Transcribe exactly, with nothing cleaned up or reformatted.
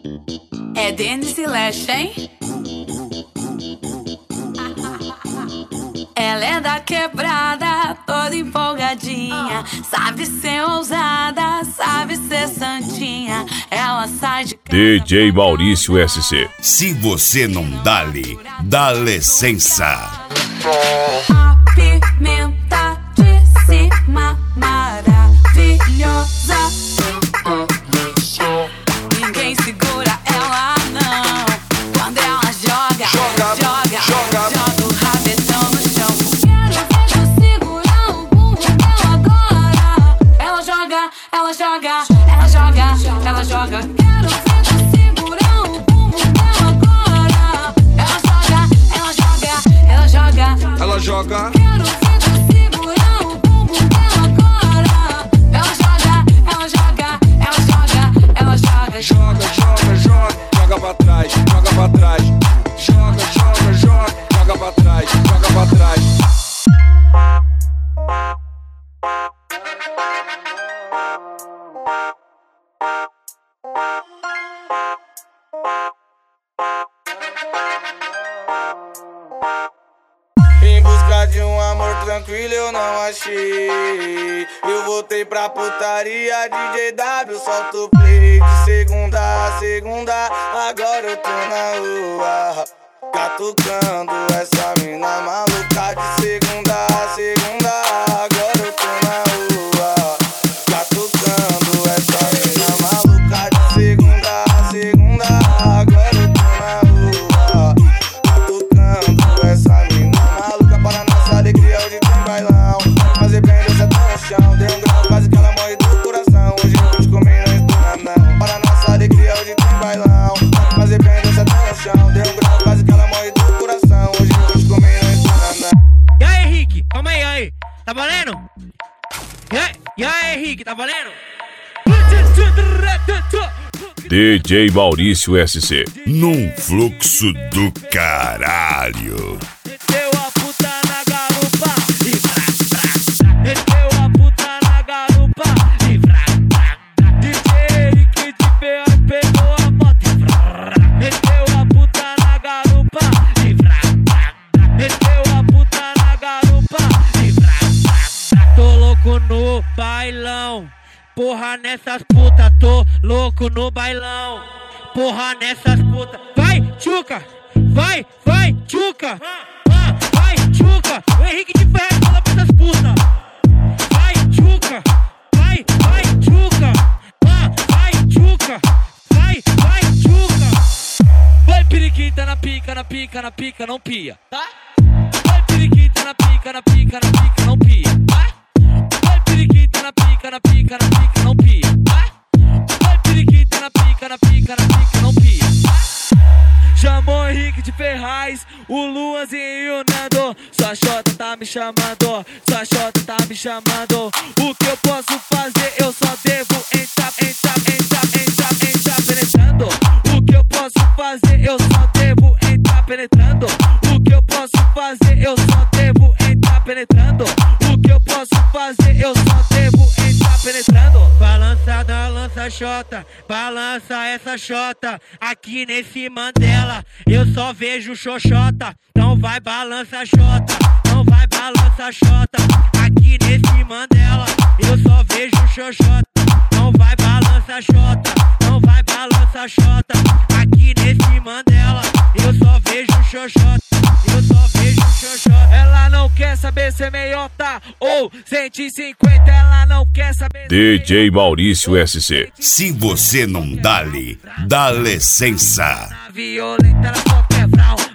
É Denise Leste, hein? Ela é da quebrada, toda empolgadinha. Sabe ser ousada, sabe ser santinha. Ela sai de casa. D J Maurício S C. Se você não dá-lhe, dá licença. A pimenta de cima maravilhosa. Ninguém segura ela não. Quando ela joga, joga, joga, joga, joga o rabetão no chão. Quero ver tu segurar o bumbum dela agora. Ela joga, ela joga, ela joga, ela joga. Quero ver tu segurar o bumbum dela agora. Ela joga, ela joga, ela joga, ela joga. Quero ver tu segurar o bumbum dela agora. Ela joga, ela joga, ela joga, ela joga. Joga, joga, joga, joga pra trás, joga pra trás. Joga, joga, joga, joga pra trás, joga pra trás. Em busca de um amor tranquilo eu não achei. Eu voltei pra putaria, D J W, solta o play. De segunda a segunda, agora eu tô na rua catucando essa mina maluca. De segunda a segunda, agora eu tô na rua catucando essa mina maluca. De segunda a segunda, agora eu tô na rua catucando essa mina maluca. Para nossa alegria hoje tem bailão. Fazer bem dessa tá no chão. Dei um grau quase que ela morre do coração. Hoje eu tô comendo não estou não. Para nossa alegria hoje tem bailão. Fazer bem dessa tá no chão. Dei um grau quase que ela morre do coração. Hoje eu tô comendo não estou não. E aí, Henrique? Calma aí, aí. Tá valendo? E aí, e aí, Henrique? Tá valendo? D J Maurício S C. Num fluxo do caralho. Meteu a puta na garupa e vrá, vrá. Meteu a puta na garupa e vrá, vrá. D J Henrique de P A pegou a moto e vrá. Meteu a puta na garupa e vrá, vrá. Meteu a puta na garupa e vrá, vrá. Tô louco no bailão. Porra nessas putas, tô louco no bailão. Porra nessas putas. Vai, tchuca! Vai, vai, tchuca! Ah, vai, tchuca! O Henrique de Ferraz fala pra essas putas. Vai, tchuca! Vai, vai, tchuca! Ah, vai, tchuca! Vai, vai, tchuca! Vai, periquita na pica, na pica, na pica, não pia, tá? Vai, periquita na pica, na pica, na pica, não pia, tá? Vai, periquita na pica, na pica, na pica, não pia, tá? Vai, periquita na pica, na pica, na pica, não pia, tá? Chamou Henrique de Ferraz, o Luanzinho e o Nando. Sua xota tá me chamando, sua xota tá me chamando. O que eu posso fazer, eu só devo entrar, entrar, entrar, entrar, entrar penetrando. O que eu posso fazer, eu só devo entrar penetrando. O que eu posso fazer, eu só devo entrar penetrando. O que eu posso fazer, eu só devo entrar penetrando. Balança da lança xota, balança essa xota. Aqui nesse Mandela eu só vejo xoxota. Não vai balança xota, não vai balança xota. Aqui nesse Mandela eu só vejo xoxota. Não vai balança xota, não vai balança xota. Aqui nesse Mandela eu só vejo xoxota. Eu só vejo xoxota. Ela não quer saber se é meiota ou cento e cinquenta. Ela não quer saber. D J Maurício S C. Se você não dá-lhe, dá licença. Violenta, ela só quer vral.